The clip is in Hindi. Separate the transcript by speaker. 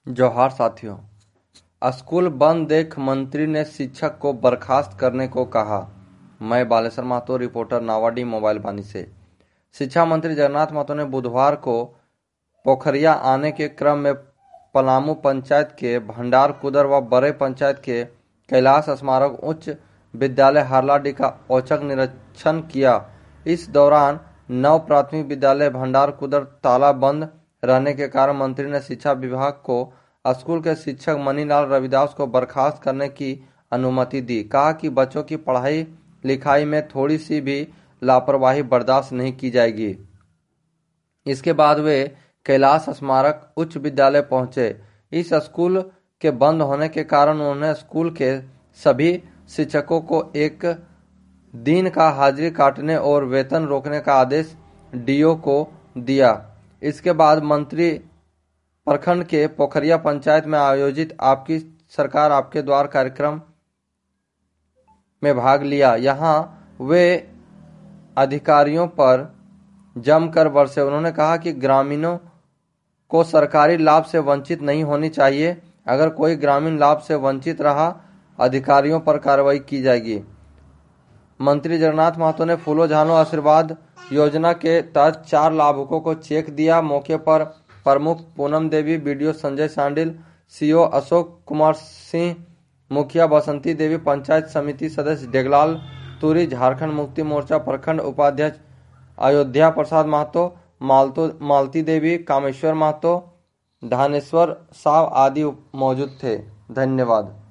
Speaker 1: जोहार साथियों। स्कूल बंद देख मंत्री ने शिक्षक को बर्खास्त करने को कहा। मैं बालेश्वर महतो, रिपोर्टर, नावाडी मोबाइल बानी से। शिक्षा मंत्री जगन्नाथ महतो ने बुधवार को पोखरिया आने के क्रम में पलामू पंचायत के भंडार कुदर व बड़े पंचायत के कैलाश स्मारक उच्च विद्यालय हारलाडी का औचक निरीक्षण किया। इस दौरान नव प्राथमिक विद्यालय भंडार कुदर ताला बंद रहने के कारण मंत्री ने शिक्षा विभाग को स्कूल के शिक्षक मनीलाल रविदास को बर्खास्त करने की अनुमति दी। कहा कि बच्चों की पढ़ाई लिखाई में थोड़ी सी भी लापरवाही बर्दाश्त नहीं की जाएगी। इसके बाद वे कैलाश स्मारक उच्च विद्यालय पहुंचे। इस स्कूल के बंद होने के कारण उन्होंने स्कूल के सभी शिक्षकों को एक दिन का हाजिरी काटने और वेतन रोकने का आदेश डीओ को दिया। इसके बाद मंत्री प्रखंड के पोखरिया पंचायत में आयोजित आपकी सरकार आपके द्वार कार्यक्रम में भाग लिया। यहां वे अधिकारियों पर जमकर बरसे। उन्होंने कहा कि ग्रामीणों को सरकारी लाभ से वंचित नहीं होनी चाहिए। अगर कोई ग्रामीण लाभ से वंचित रहा, अधिकारियों पर कार्रवाई की जाएगी। मंत्री जगन्नाथ महतो ने फूलो झानो आशीर्वाद योजना के तहत 4 लाभुकों को चेक दिया। मौके पर प्रमुख पूनम देवी, बीडीओ संजय सांडिल, सीओ अशोक कुमार सिंह, मुखिया बसंती देवी, पंचायत समिति सदस्य डेगलाल तुरी, झारखंड मुक्ति मोर्चा प्रखंड उपाध्यक्ष अयोध्या प्रसाद महतो, मालती देवी, कामेश्वर महतो, धानेश्वर साव आदि मौजूद थे। धन्यवाद।